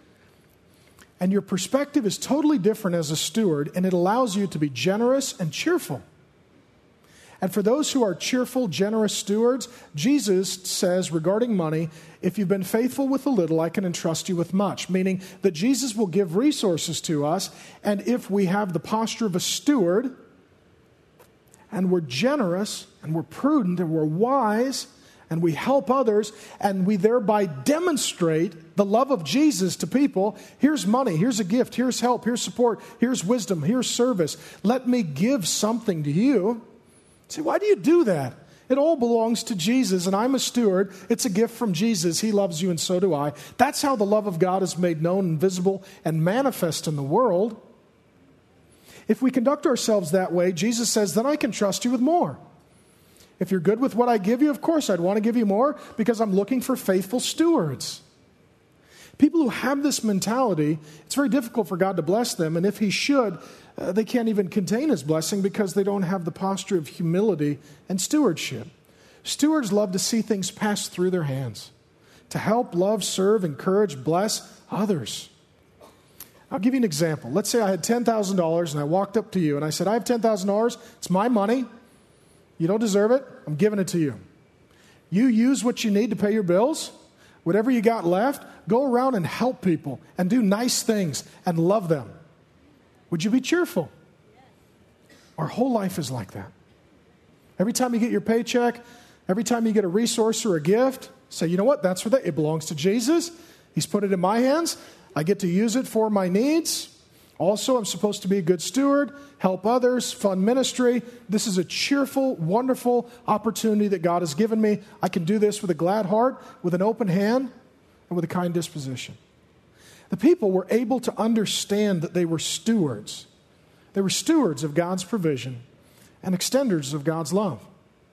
And your perspective is totally different as a steward, and it allows you to be generous and cheerful. And for those who are cheerful, generous stewards, Jesus says regarding money, if you've been faithful with a little, I can entrust you with much. Meaning that Jesus will give resources to us, and if we have the posture of a steward, and we're generous, and we're prudent, and we're wise, and we help others, and we thereby demonstrate the love of Jesus to people, here's money, here's a gift, here's help, here's support, here's wisdom, here's service. Let me give something to you. See, why do you do that? It all belongs to Jesus, and I'm a steward. It's a gift from Jesus. He loves you, and so do I. That's how the love of God is made known and visible and manifest in the world. If we conduct ourselves that way, Jesus says, then I can trust you with more. If you're good with what I give you, of course I'd want to give you more because I'm looking for faithful stewards. People who have this mentality, it's very difficult for God to bless them, and if He should, uh, they can't even contain His blessing because they don't have the posture of humility and stewardship. Stewards love to see things pass through their hands, to help, love, serve, encourage, bless others. I'll give you an example. Let's say I had ten thousand dollars and I walked up to you and I said, I have ten thousand dollars. It's my money. You don't deserve it. I'm giving it to you. You use what you need to pay your bills. Whatever you got left, go around and help people and do nice things and love them. Would you be cheerful? Our whole life is like that. Every time you get your paycheck, every time you get a resource or a gift, say, you know what, that's for that. It belongs to Jesus. He's put it in my hands. I get to use it for my needs. Also, I'm supposed to be a good steward, help others, fund ministry. This is a cheerful, wonderful opportunity that God has given me. I can do this with a glad heart, with an open hand, and with a kind disposition. The people were able to understand that they were stewards. They were stewards of God's provision and extenders of God's love.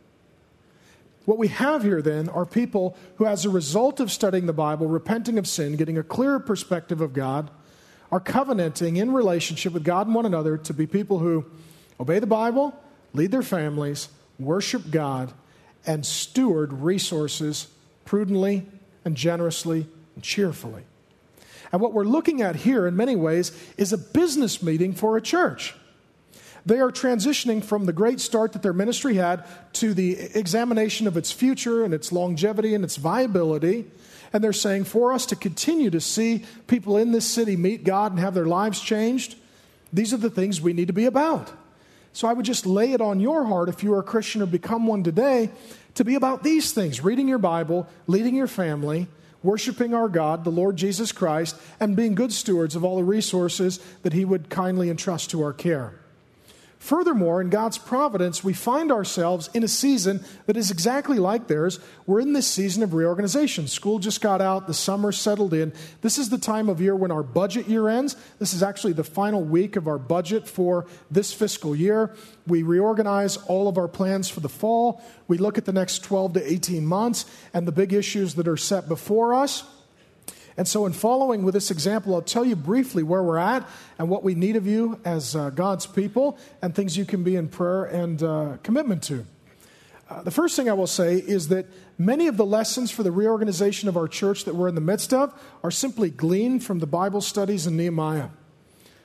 What we have here then are people who, as a result of studying the Bible, repenting of sin, getting a clearer perspective of God, are covenanting in relationship with God and one another to be people who obey the Bible, lead their families, worship God, and steward resources prudently and generously and cheerfully. And what we're looking at here in many ways is a business meeting for a church. They are transitioning from the great start that their ministry had to the examination of its future and its longevity and its viability. And they're saying for us to continue to see people in this city meet God and have their lives changed, these are the things we need to be about. So I would just lay it on your heart, if you are a Christian or become one today, to be about these things: reading your Bible, leading your family, worshiping our God, the Lord Jesus Christ, and being good stewards of all the resources that He would kindly entrust to our care. Furthermore, in God's providence, we find ourselves in a season that is exactly like theirs. We're in this season of reorganization. School just got out. The summer settled in. This is the time of year when our budget year ends. This is actually the final week of our budget for this fiscal year. We reorganize all of our plans for the fall. We look at the next twelve to eighteen months and the big issues that are set before us. And so in following with this example, I'll tell you briefly where we're at and what we need of you as uh, God's people and things you can be in prayer and uh, commitment to. Uh, the first thing I will say is that many of the lessons for the reorganization of our church that we're in the midst of are simply gleaned from the Bible studies in Nehemiah.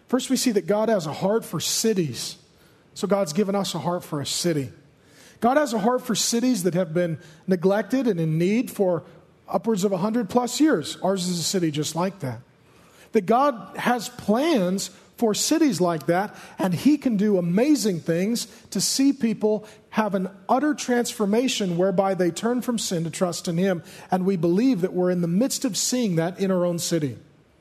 First, we see that God has a heart for cities. So God's given us a heart for a city. God has a heart for cities that have been neglected and in need for upwards of one hundred plus years. Ours is a city just like that. That God has plans for cities like that, and He can do amazing things to see people have an utter transformation whereby they turn from sin to trust in Him. And we believe that we're in the midst of seeing that in our own city.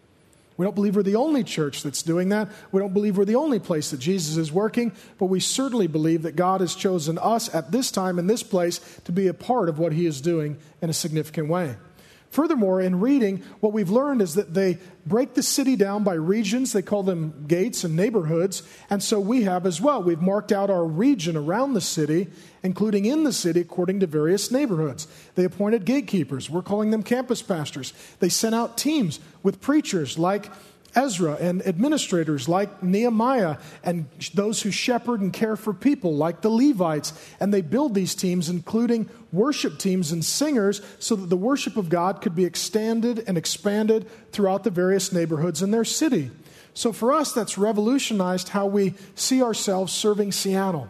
We don't believe we're the only church that's doing that. We don't believe we're the only place that Jesus is working, but we certainly believe that God has chosen us at this time in this place to be a part of what He is doing in a significant way. Furthermore, in reading, what we've learned is that they break the city down by regions. They call them gates and neighborhoods. And so we have as well. We've marked out our region around the city, including in the city, according to various neighborhoods. They appointed gatekeepers. We're calling them campus pastors. They sent out teams with preachers like Ezra and administrators like Nehemiah and those who shepherd and care for people like the Levites. And they build these teams, including worship teams and singers, so that the worship of God could be extended and expanded throughout the various neighborhoods in their city. So for us, that's revolutionized how we see ourselves serving Seattle.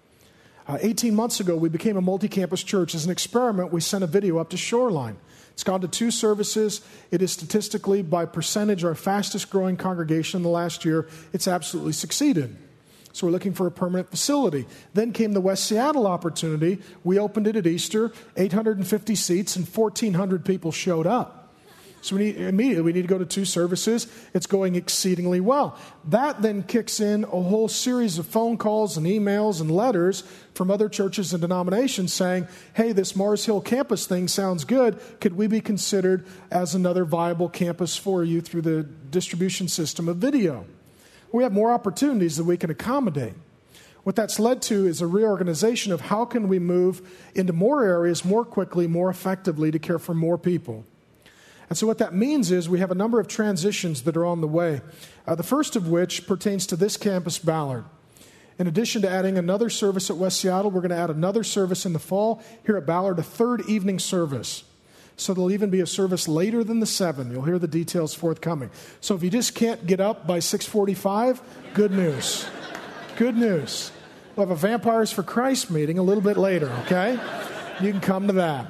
Uh, eighteen months ago, we became a multi-campus church. As an experiment, we sent a video up to Shoreline. It's gone to two services. It is statistically, by percentage, our fastest growing congregation in the last year. It's absolutely succeeded. So we're looking for a permanent facility. Then came the West Seattle opportunity. We opened it at Easter, eight hundred fifty seats, and fourteen hundred people showed up. So we need, immediately we need to go to two services. It's going exceedingly well. That then kicks in a whole series of phone calls and emails and letters from other churches and denominations saying, hey, this Mars Hill campus thing sounds good. Could we be considered as another viable campus for you through the distribution system of video? We have more opportunities that we can accommodate. What that's led to is a reorganization of how can we move into more areas more quickly, more effectively to care for more people. And so what that means is we have a number of transitions that are on the way. Uh, the first of which pertains to this campus, Ballard. In addition to adding another service at West Seattle, we're going to add another service in the fall here at Ballard, a third evening service. So there'll even be a service later than the seven. You'll hear the details forthcoming. So if you just can't get up by six forty-five, good news. Good news. We'll have a Vampires for Christ meeting a little bit later, okay? You can come to that.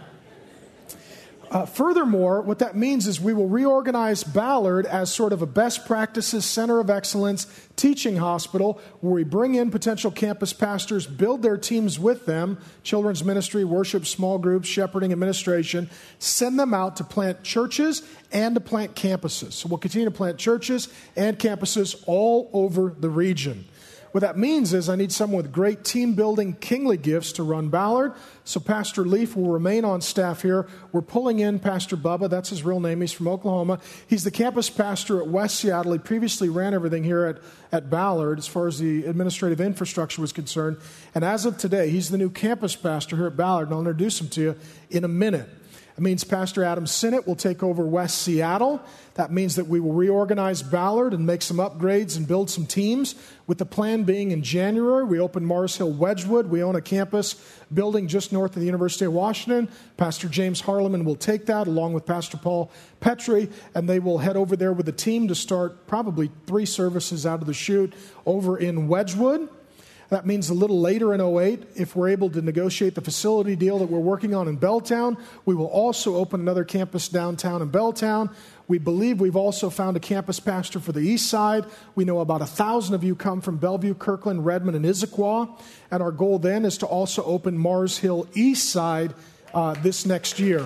Uh, furthermore, what that means is we will reorganize Ballard as sort of a best practices center of excellence teaching hospital where we bring in potential campus pastors, build their teams with them, children's ministry, worship, small groups, shepherding, administration, send them out to plant churches and to plant campuses. So we'll continue to plant churches and campuses all over the region. What that means is I need someone with great team-building kingly gifts to run Ballard. So Pastor Leaf will remain on staff here. We're pulling in Pastor Bubba. That's his real name. He's from Oklahoma. He's the campus pastor at West Seattle. He previously ran everything here at, at Ballard as far as the administrative infrastructure was concerned. And as of today, he's the new campus pastor here at Ballard, and I'll introduce him to you in a minute. It means Pastor Adam Sinnott will take over West Seattle. That means that we will reorganize Ballard and make some upgrades and build some teams, with the plan being in January, we open Mars Hill Wedgwood. We own a campus building just north of the University of Washington. Pastor James Harleman will take that along with Pastor Paul Petrie, and they will head over there with a team to start probably three services out of the chute over in Wedgwood. That means a little later in oh eight, if we're able to negotiate the facility deal that we're working on in Belltown, we will also open another campus downtown in Belltown. We believe we've also found a campus pastor for the east side. We know about a thousand of you come from Bellevue, Kirkland, Redmond, and Issaquah. And our goal then is to also open Mars Hill East Side uh, this next year.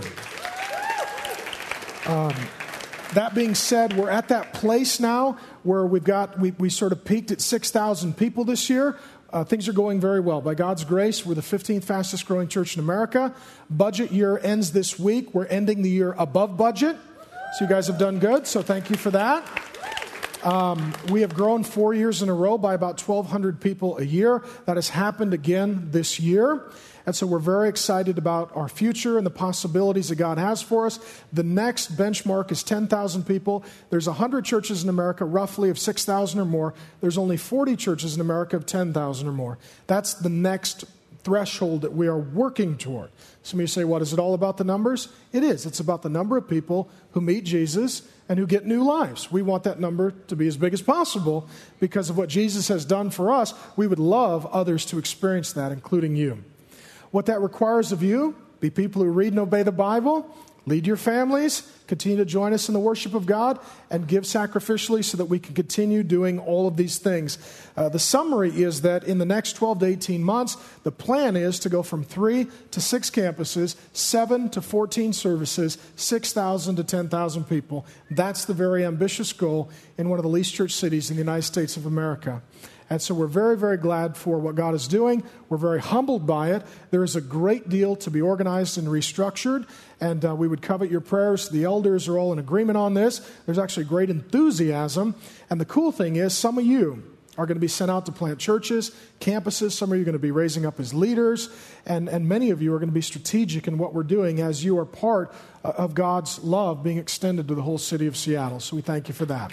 Um, that being said, we're at that place now where we've got, we, we sort of peaked at six thousand people this year. Uh, things are going very well. By God's grace, we're the fifteenth fastest growing church in America. Budget year ends this week. We're ending the year above budget. So you guys have done good, so thank you for that. Um, we have grown four years in a row by about twelve hundred people a year. That has happened again this year. And so we're very excited about our future and the possibilities that God has for us. The next benchmark is ten thousand people. There's one hundred churches in America, roughly, of six thousand or more. There's only forty churches in America of ten thousand or more. That's the next threshold that we are working toward. Some of you say, what, is it all about the numbers? It is. It's about the number of people who meet Jesus and who get new lives. We want that number to be as big as possible because of what Jesus has done for us. We would love others to experience that, including you. What that requires of you, be people who read and obey the Bible, lead your families, continue to join us in the worship of God, and give sacrificially so that we can continue doing all of these things. Uh, the summary is that in the next twelve to eighteen months, the plan is to go from three to six campuses, seven to fourteen services, six thousand to ten thousand people. That's the very ambitious goal in one of the least church cities in the United States of America. And so we're very, very glad for what God is doing. We're very humbled by it. There is a great deal to be organized and restructured, and uh, we would covet your prayers. The elders are all in agreement on this. There's actually great enthusiasm. And the cool thing is some of you are going to be sent out to plant churches, campuses. Some of you are going to be raising up as leaders, and, and many of you are going to be strategic in what we're doing as you are part of God's love being extended to the whole city of Seattle. So we thank you for that.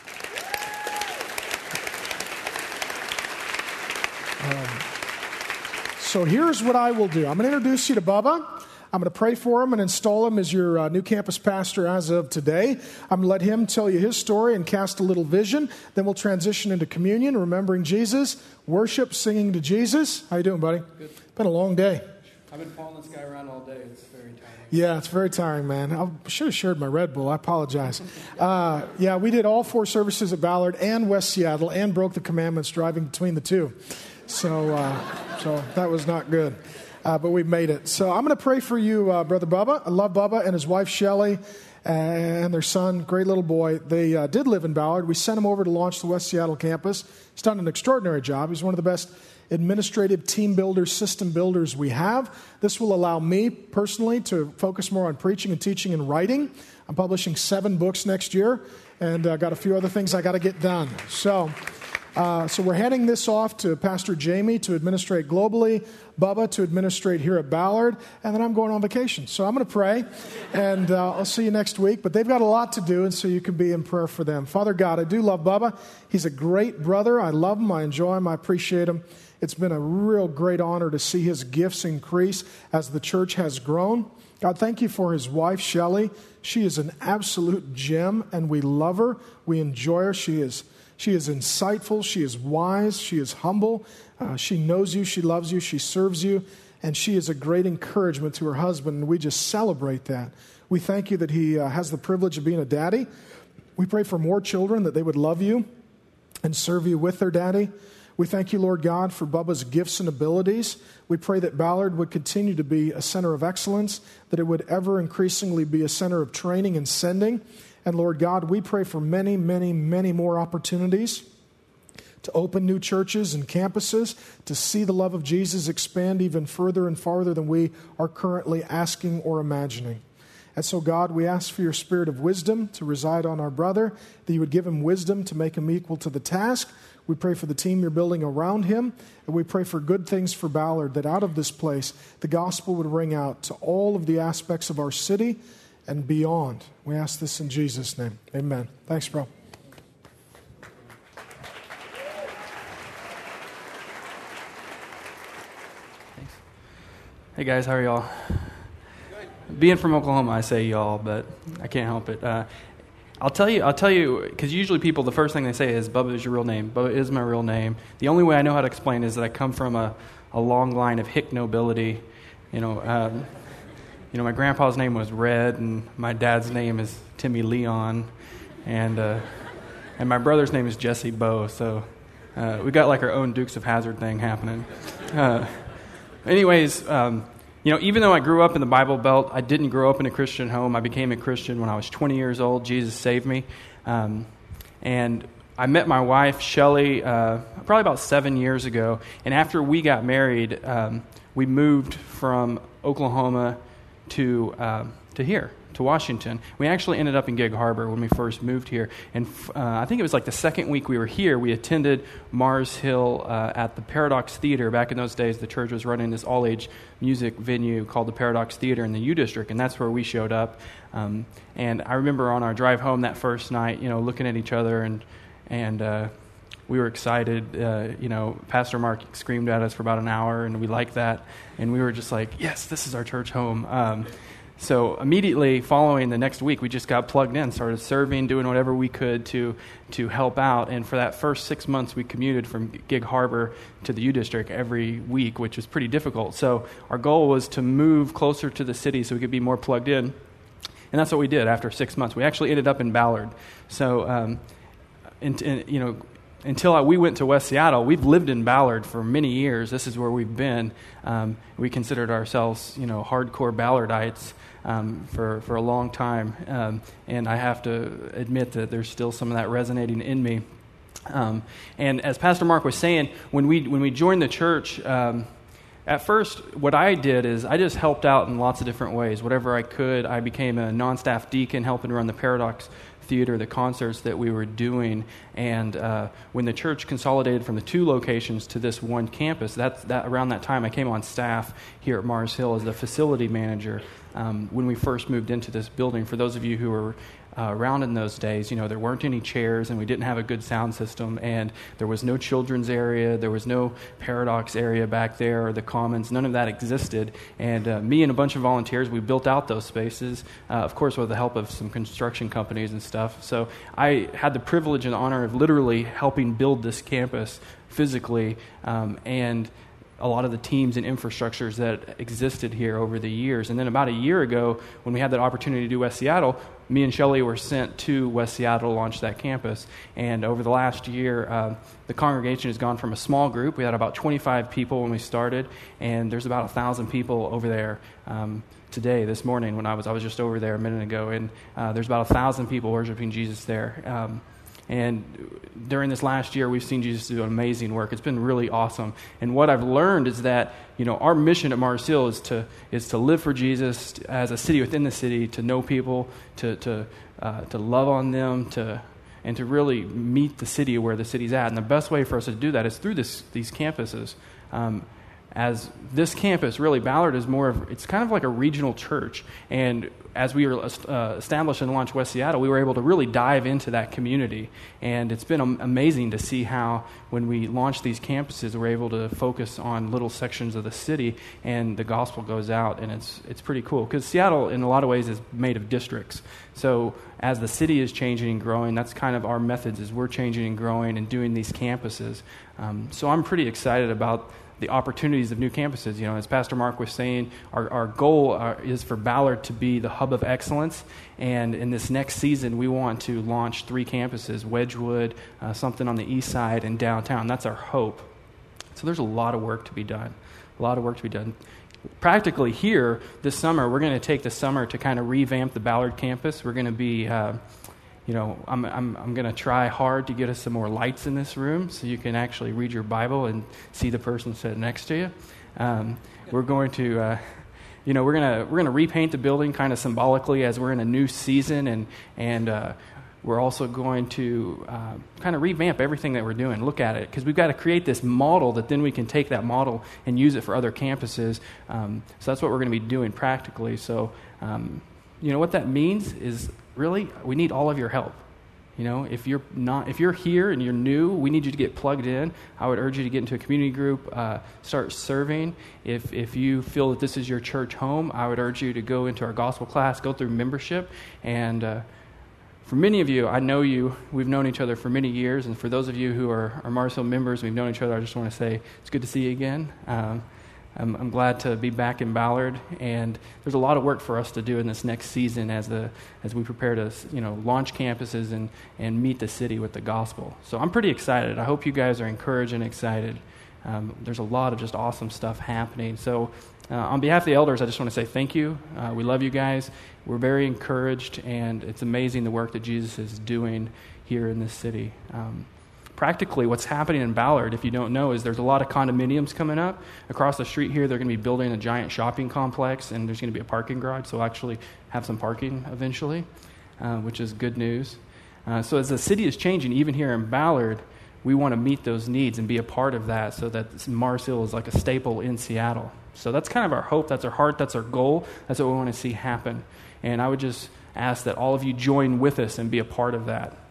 Um, so here's what I will do. I'm going to introduce you to Bubba. I'm going to pray for him and install him as your uh, new campus pastor as of today. I'm going to let him tell you his story and cast a little vision. Then we'll transition into communion, remembering Jesus, worship, singing to Jesus. How you doing, buddy? Good. Been a long day. I've been following this guy around all day. It's very tiring. Yeah, it's very tiring, man. I should have shared my Red Bull. I apologize. Uh, yeah, we did all four services at Ballard and West Seattle and broke the commandments driving between the two. So, uh, so that was not good. Uh, but we made it. So I'm going to pray for you, uh, Brother Bubba. I love Bubba and his wife, Shelly, and their son, great little boy. They uh, did live in Ballard. We sent him over to launch the West Seattle campus. He's done an extraordinary job. He's one of the best administrative team builders, system builders we have. This will allow me personally to focus more on preaching and teaching and writing. I'm publishing seven books next year, and I uh, got a few other things I got to get done. So... Uh, so we're handing this off to Pastor Jamie to administrate globally, Bubba to administrate here at Ballard, and then I'm going on vacation. So I'm going to pray, and uh, I'll see you next week. But they've got a lot to do, and so you can be in prayer for them. Father God, I do love Bubba. He's a great brother. I love him. I enjoy him. I appreciate him. It's been a real great honor to see his gifts increase as the church has grown. God, thank you for his wife, Shelly. She is an absolute gem, and we love her. We enjoy her. She is She is insightful, she is wise, she is humble, uh, she knows you, she loves you, she serves you, and she is a great encouragement to her husband, and we just celebrate that. We thank you that he uh, has the privilege of being a daddy. We pray for more children, that they would love you and serve you with their daddy. We thank you, Lord God, for Bubba's gifts and abilities. We pray that Ballard would continue to be a center of excellence, that it would ever increasingly be a center of training and sending. And Lord God, we pray for many, many, many more opportunities to open new churches and campuses, to see the love of Jesus expand even further and farther than we are currently asking or imagining. And so, God, we ask for your spirit of wisdom to reside on our brother, that you would give him wisdom to make him equal to the task. We pray for the team you're building around him, and we pray for good things for Ballard, that out of this place, the gospel would ring out to all of the aspects of our city and beyond. We ask this in Jesus' name. Amen. Thanks, bro. Thanks. Hey, guys. How are y'all? Good. Being from Oklahoma, I say y'all, but I can't help it. Uh, I'll tell you, I'll tell you, because usually people, the first thing they say is, Bubba is your real name. Bubba is my real name. The only way I know how to explain is that I come from a, a long line of hick nobility. You know, um, You know, my grandpa's name was Red, and my dad's name is Timmy Leon, and uh, and my brother's name is Jesse Bow. So uh, we got like our own Dukes of Hazzard thing happening. Uh, anyways, um, you know, even though I grew up in the Bible Belt, I didn't grow up in a Christian home. I became a Christian when I was twenty years old. Jesus saved me, um, and I met my wife Shelly uh, probably about seven years ago. And after we got married, um, we moved from Oklahoma to uh, to here, to Washington. We actually ended up in Gig Harbor when we first moved here. And uh, I think it was like the second week we were here, we attended Mars Hill uh, at the Paradox Theater. Back in those days, the church was running this all-age music venue called the Paradox Theater in the U District, and that's where we showed up. Um, and I remember on our drive home that first night, you know, looking at each other and, and uh, we were excited. Uh, you know, Pastor Mark screamed at us for about an hour, and we liked that. And we were just like, yes, this is our church home. Um, so immediately following the next week, we just got plugged in, started serving, doing whatever we could to to help out. And for that first six months, we commuted from Gig Harbor to the U District every week, which was pretty difficult. So our goal was to move closer to the city so we could be more plugged in. And that's what we did after six months. We actually ended up in Ballard. So, um, and, and, you know, until I, we went to West Seattle, we've lived in Ballard for many years. This is where we've been. Um, we considered ourselves, you know, hardcore Ballardites um, for, for a long time. Um, and I have to admit that there's still some of that resonating in me. Um, and as Pastor Mark was saying, when we when we joined the church, um, at first, what I did is I just helped out in lots of different ways. Whatever I could, I became a non-staff deacon helping run the Paradox Theater, the concerts that we were doing. And uh, when the church consolidated from the two locations to this one campus, that's, that around that time I came on staff here at Mars Hill as the facility manager um, when we first moved into this building. For those of you who were Uh, around in those days, you know, there weren't any chairs and we didn't have a good sound system, and there was no children's area, there was no Paradox area back there or the Commons. None of that existed. And uh, me and a bunch of volunteers, we built out those spaces, uh, of course with the help of some construction companies and stuff. So I had the privilege and honor of literally helping build this campus physically, um, and a lot of the teams and infrastructures that existed here over the years. And then about a year ago, when we had that opportunity to do West Seattle, me and Shelley were sent to West Seattle to launch that campus. And over the last year, uh, the congregation has gone from a small group. We had about twenty-five people when we started, and there's about one thousand people over there um, today, this morning, when I was I was just over there a minute ago. And uh, there's about one thousand people worshiping Jesus there. Um, And during this last year, we've seen Jesus do amazing work. It's been really awesome. And what I've learned is that, you know, our mission at Mars Hill is to is to live for Jesus as a city within the city, to know people, to to uh, to love on them, to and to really meet the city where the city's at. And the best way for us to do that is through this these campuses. Um, As this campus, really, Ballard is more of, it's kind of like a regional church. And as we were uh, established and launched West Seattle, we were able to really dive into that community. And it's been am- amazing to see how, when we launched these campuses, we're able to focus on little sections of the city, and the gospel goes out, and it's it's pretty cool. Because Seattle, in a lot of ways, is made of districts. So as the city is changing and growing, that's kind of our methods, is we're changing and growing and doing these campuses. Um, so I'm pretty excited about the opportunities of new campuses. You know, as Pastor Mark was saying, our, our goal uh, is for Ballard to be the hub of excellence. And in this next season, we want to launch three campuses: Wedgwood, uh, something on the east side, and downtown. That's our hope. So there's a lot of work to be done. A lot of work to be done. Practically here this summer, we're going to take the summer to kind of revamp the Ballard campus. We're going to be uh, You know, I'm I'm I'm going to try hard to get us some more lights in this room so you can actually read your Bible and see the person sitting next to you. Um, we're going to, uh, you know, we're gonna we're gonna repaint the building kind of symbolically as we're in a new season, and and uh, we're also going to uh, kind of revamp everything that we're doing. Look at it, because we've got to create this model that then we can take that model and use it for other campuses. Um, so that's what we're going to be doing practically. So, um, you know, what that means is, really, we need all of your help. You know, if you're not, if you're here and you're new, we need you to get plugged in. I would urge you to get into a community group, uh, start serving. If if you feel that this is your church home, I would urge you to go into our gospel class, go through membership. And uh, for many of you, I know you. We've known each other for many years. And for those of you who are, are Mars Hill members, we've known each other. I just want to say it's good to see you again. Um, I'm, I'm glad to be back in Ballard, and there's a lot of work for us to do in this next season as the as we prepare to, you know, launch campuses and, and meet the city with the gospel. So I'm pretty excited. I hope you guys are encouraged and excited. Um, there's a lot of just awesome stuff happening. So uh, on behalf of the elders, I just want to say thank you. Uh, we love you guys. We're very encouraged, and it's amazing the work that Jesus is doing here in this city. Um, Practically, what's happening in Ballard, if you don't know, is there's a lot of condominiums coming up. Across the street here, they're going to be building a giant shopping complex, and there's going to be a parking garage, so we'll actually have some parking eventually, uh, which is good news. Uh, so as the city is changing, even here in Ballard, we want to meet those needs and be a part of that so that Mars Hill is like a staple in Seattle. So that's kind of our hope, that's our heart, that's our goal, that's what we want to see happen. And I would just ask that all of you join with us and be a part of that.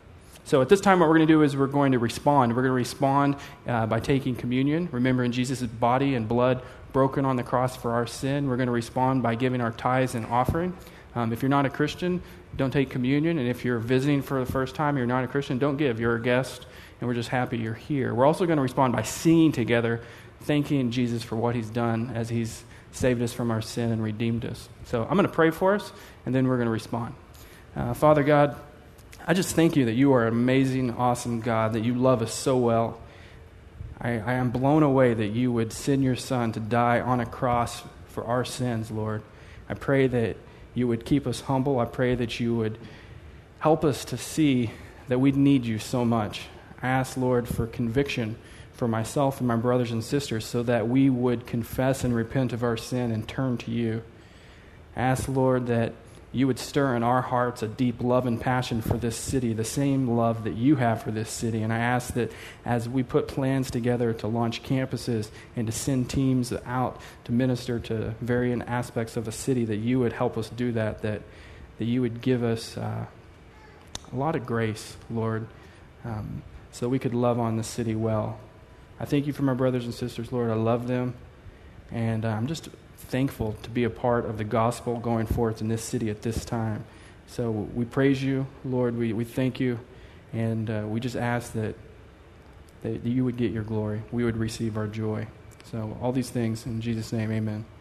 So at this time, what we're going to do is we're going to respond. We're going to respond uh, by taking communion, remembering Jesus' body and blood broken on the cross for our sin. We're going to respond by giving our tithes and offering. Um, if you're not a Christian, don't take communion. And if you're visiting for the first time, you're not a Christian, don't give. You're a guest, and we're just happy you're here. We're also going to respond by singing together, thanking Jesus for what he's done as he's saved us from our sin and redeemed us. So I'm going to pray for us, and then we're going to respond. Uh, Father God, I just thank you that you are an amazing, awesome God, that you love us so well. I, I am blown away that you would send your Son to die on a cross for our sins, Lord. I pray that you would keep us humble. I pray that you would help us to see that we need you so much. I ask, Lord, for conviction for myself and my brothers and sisters so that we would confess and repent of our sin and turn to you. I ask, Lord, that you would stir in our hearts a deep love and passion for this city, the same love that you have for this city. And I ask that as we put plans together to launch campuses and to send teams out to minister to varying aspects of a city, that you would help us do that, that, that you would give us uh, a lot of grace, Lord, um, so we could love on the city well. I thank you for my brothers and sisters, Lord. I love them, and uh, I'm just thankful to be a part of the gospel going forth in this city at this time. So we praise you, Lord. We, we thank you, and uh, we just ask that, that you would get your glory. We would receive our joy. So all these things, in Jesus' name, amen.